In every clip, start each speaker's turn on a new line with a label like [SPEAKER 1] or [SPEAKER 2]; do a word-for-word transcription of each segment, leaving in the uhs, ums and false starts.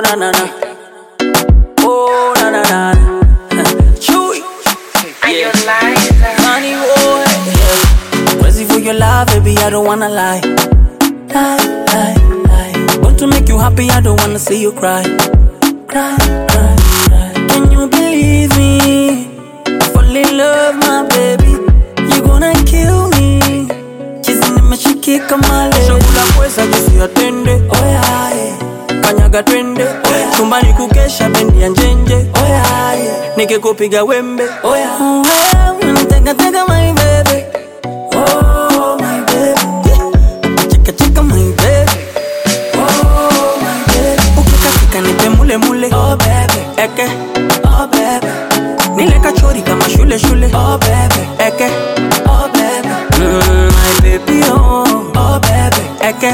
[SPEAKER 1] na na na. Oh na na na. Chewy.
[SPEAKER 2] Yeah.
[SPEAKER 1] Honey boy. Yeah. Crazy for your love, baby. I don't wanna lie. Lie, lie, lie. Want to make you happy, I don't wanna see you cry. Cry, cry, cry. Can you believe me? Fall in love, my baby. You gonna kill me. Chizini nimeshiki kama leo. Shakula kweza jisi atende. Oh yeah, yeah. Kanyaga twende. Oh yeah. Chumbani kukesha bendi ya njenje. Oh yeah, yeah. Nikikupiga wembe. Oh yeah. Oh yeah. Tega tega my baby. Oh my baby. Yeah. Chika chika my baby. Oh my baby. Ukika kika nipe mule mule. Oh baby. Eke. Oh baby. Nile kachori kama shule shule. Oh baby. Eke. Oh baby. Mm, my baby oh. Oh baby. Eke.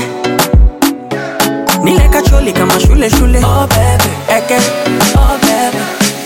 [SPEAKER 1] Nile kachori kama shule shule. Oh baby. Eke. Oh baby.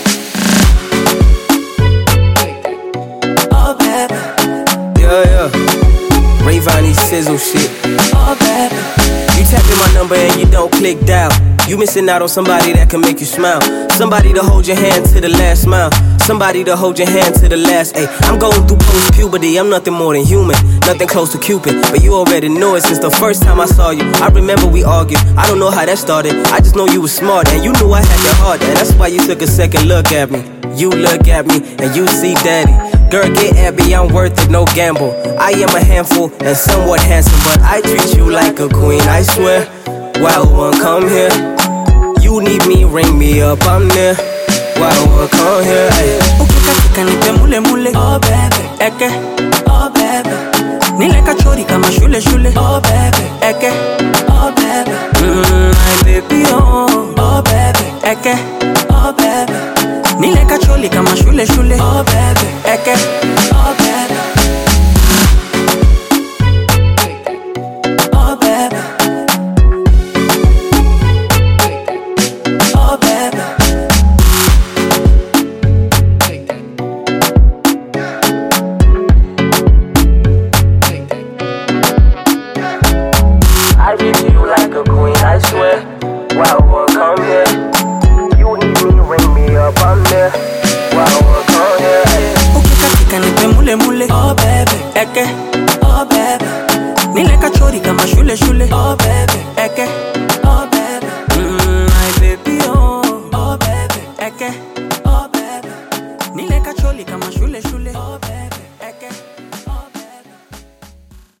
[SPEAKER 1] Oh baby.
[SPEAKER 3] Yeah, yeah. Rayvani sizzle shit.
[SPEAKER 1] Oh baby.
[SPEAKER 3] You tapping my number and you don't click dial. You missing out on somebody that can make you smile. Somebody to hold your hand to the last mile. Somebody to hold your hand to the last. Ay, I'm going through post-puberty. I'm nothing more than human. Nothing close to Cupid. But you already know it since the first time I saw you. I remember we argued. I don't know how that started. I just know you were smart and you knew I had your heart. And that's why you took a second look at me. You look at me and you see daddy. Girl, get at me, I'm worth it, no gamble. I am a handful and somewhat handsome, but I treat you like a queen, I swear. Wild one, come here. You need me, ring me up, I'm there. Wild one, come here.
[SPEAKER 1] Ukika kika nipe mule mule. Oh baby. Eke. Oh baby. Nile kachori kama shule shule. Oh baby. Eke. Oh baby. Mm, my baby oh. Oh baby. Eke. Oh baby. Nile kachori kama shule shule. Oh baby. Eke. Oh baby. Oh baby. Oh baby.
[SPEAKER 3] I treat you like a queen, I swear. Wild one, come here. You need me, ring me up, I'm there. Wild one, come here.
[SPEAKER 1] Ukika kika nipe mule mule. Oh baby. Eke. Oh baby. Nile kachori kama shule shule. Oh baby. Eke.